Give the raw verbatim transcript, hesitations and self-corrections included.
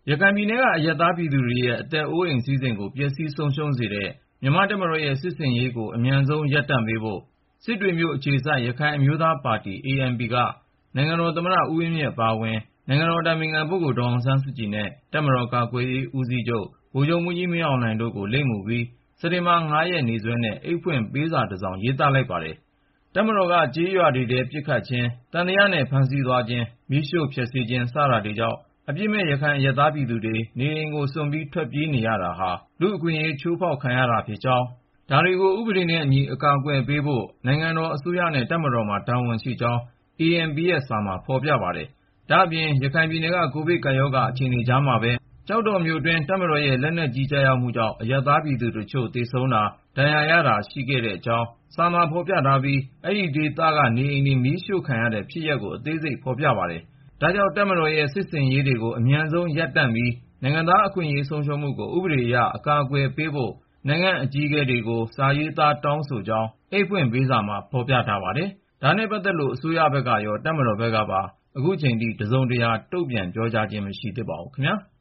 ရခိုင်ပြည်နယ်ကအရပ်သားပြည်သူတွေရဲ့အသက်အိုးအိမ်စည်းစိမ်ကိုပျက်စီးဆုံးရှုံးစေတဲ့မြန်မာ့တပ်မတော်ရဲ့စစ်ဆင်ရေးကိုအမြန်ဆုံးရပ်တန့်ပေးဖို့စစ်တွေမြို့အခြေစိုက်ရခိုင်အမျိုးသားပါတီ အေအန်ပီ ကနိုင်ငံတော်သမ္မတဦးဝင်းမြင့်အပါအဝင်နိုင်ငံတော်အတိုင်ပင်ခံပုဂ္ဂိုလ်ဒေါ်အောင်ဆန်းစုကြည်နဲ့တပ်မတော်ကာကွယ်ရေးဦးစီးချုပ်ဗိုလ်ချုပ်မှူးကြီးမင်းအောင်လှိုင်တို့ကိုလိပ်မူပြီးစက်တင်ဘာ ၅ ရက်နေ့စွဲနဲ့အိတ်ဖွင့်ပေးစာတစ်စောင်ရေးသားလိုက်ပါတယ်။ တပ်မတော်ကကျေးရွာတွေထဲပစ်ခတ်ခြင်း၊ သံသယနဲ့ဖမ်းဆီးသွားခြင်း၊ မီးရှို့ဖျက်ဆီးခြင်း စတာတွေကြောင့်အပြစ်မဲ့ရခိုင်အရပ်သားပြည်သူတွေနေအိမ်ကိုစွန့်ပြီးထွက်ပြေးနေရတာဟာလူ့အခွင့်အရေးချိုးဖေါက်ခံရတာဖြစ်ကြောင်း၊ ဒါတွေကိုဥပဒေနဲ့အညီအကာအကွယ်ပေးဖို့နိုင်ငံတော်အစိုးရနဲ့တပ်မတော်မှာတာဝန်ရှိကြောင်း အေအန်ပီ ရဲ့စာမှာဖေါ်ပြပါတယ်။ ဒါ့အပြင်ရခိုင်ပြည်နယ်ကကိုဗစ်ကပ်ရောဂါအခြေအနေကြားမှာပဲကျောက်တော်မြို့တွင်းတပ်မတော်ရဲ့လက်နက်ကြီးကျရောက်မှုကြောင့်အရပ်သားပြည်သူတချို့သေဆုံးတာ၊ ဒဏ်ရာရတာရှိခဲ့တဲ့အကြောင်းစာမှာဖေါ်ပြထားပြီး အဲဒီဒေသကနေအိမ်တွေမီးရှို့ခံရတဲ့ဖြစ်ရပ်ကိုအသေးစိတ်ဖေါ်ပြပါတယ်။ ဒါကြောင့်တပ်မတော်ရဲ့စစ်ဆင်ရေးတွေကိုအမြန်ဆုံးရပ်တန့်ပြီးနိုင်ငံသားအခွင့်အရေးဆုံးရှုံးမှုကိုဥပဒေအရအကာအကွယ်ပေးဖို့နိုင်ငံ့အကြီးအကဲတွေကိုစာရေးသားတောင်းဆိုကြောင်းအိတ်ဖွင့်ပေးစာမှာဖေါ်ပြထားပါတယ်။ ဒါနဲ့ပတ်သက်လို့အစိုးရဘက်ကရောတပ်မတော်ဘက်ကပါ ခုချိန်ထိတစုံတရာတုန့်ပြန်ပြောကြားခြင်းမရှိသေးပါဘူးခင်ဗျာ။